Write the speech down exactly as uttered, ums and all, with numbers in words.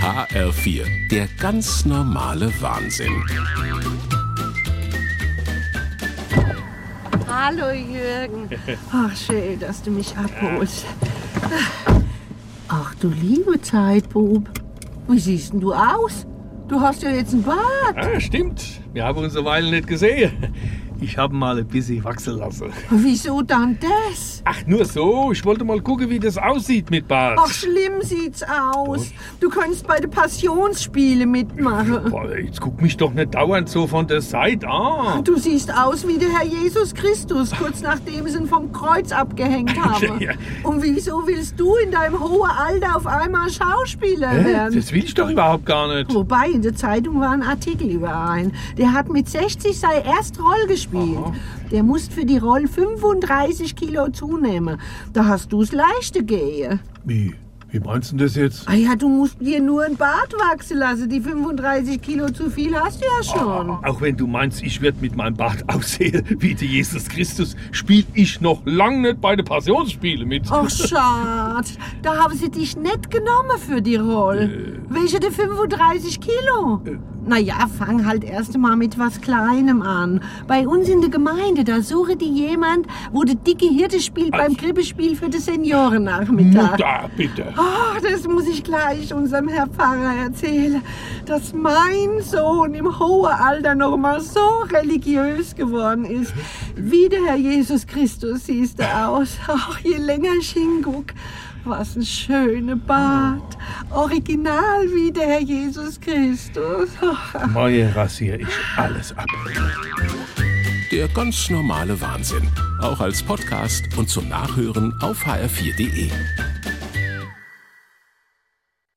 H R vier, der ganz normale Wahnsinn. Hallo Jürgen. Ach, schön, dass du mich abholst. Ach du liebe Zeit, Bub. Wie siehst denn du aus? Du hast ja jetzt einen Bart. Ah, stimmt. Wir haben uns eine Weile nicht gesehen. Ich habe mal ein bisschen wachsen lassen. Wieso dann das? Ach, nur so. Ich wollte mal gucken, wie das aussieht mit Bart. Ach, schlimm sieht's aus. Du könntest bei den Passionsspielen mitmachen. Boah, jetzt guck mich doch nicht dauernd so von der Seite an. Du siehst aus wie der Herr Jesus Christus, kurz nachdem sie ihn vom Kreuz abgehängt haben. Ja. Und wieso willst du in deinem hohen Alter auf einmal Schauspieler Hä? werden? Das will ich doch überhaupt gar nicht. Wobei, in der Zeitung war ein Artikel über einen. Der hat mit sechzig seine erste Rolle gespielt. Aha. Der musste für die Rolle fünfunddreißig Kilo zunehmen. Da hast du's leichter gehen. Wie? Wie meinst du das jetzt? Ah ja, du musst dir nur ein Bart wachsen lassen. Die fünfunddreißig Kilo zu viel hast du ja schon. Auch wenn du meinst, ich werde mit meinem Bart aussehen wie der Jesus Christus, spiele ich noch lang nicht bei den Passionsspielen mit. Ach, schade. Da haben sie dich nicht genommen für die Rolle. Äh. Welche der fünfunddreißig Kilo? Äh. Naja, fang halt erst mal mit was Kleinem an. Bei uns in der Gemeinde, da suche die jemand, wo der dicke Hirte spielt beim Krippenspiel für den Seniorennachmittag. Mutter, bitte. Ach, das muss ich gleich unserem Herr Pfarrer erzählen, dass mein Sohn im hohen Alter noch mal so religiös geworden ist. Wie der Herr Jesus Christus siehst du aus. Ach, je länger ich hinguck, was ein schöner Bart. Original wie der Herr Jesus Christus. Ach. Morgen rasiere ich alles ab. Der ganz normale Wahnsinn. Auch als Podcast und zum Nachhören auf h r vier punkt d e.